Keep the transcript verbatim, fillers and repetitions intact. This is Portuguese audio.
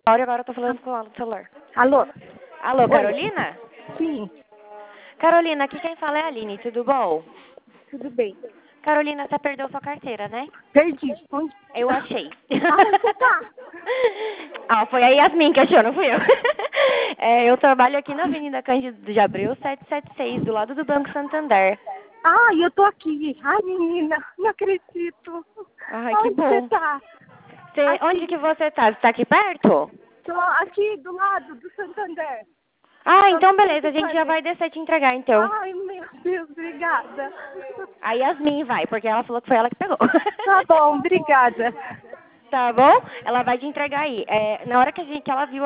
Agora eu tô falando com ela no celular. Alô? Alô, Oi. Carolina? Sim, Carolina, aqui quem fala é a Aline, tudo bom? tudo bem. Carolina, você perdeu sua carteira, né? Perdi. Onde? Eu achei. Aonde você tá? Ah, foi a Yasmin que achou, não fui eu. É, eu trabalho aqui na Avenida Cândido de Abreu, setecentos e setenta e seis, do lado do Banco Santander. Ah, eu tô aqui. Ai, menina, não acredito. Ai, que Onde você bom. tá? Você, Aqui. onde que você tá? Você tá aqui perto? Tô aqui do lado do Santander. Ah, Tô então no beleza, a gente já Planet. vai descer te entregar, então. Ai, meu Deus, obrigada. A Yasmin vai, porque ela falou que foi ela que pegou. Tá bom, obrigada. Tá bom? Ela vai te entregar aí. É, na hora que, a gente, que ela viu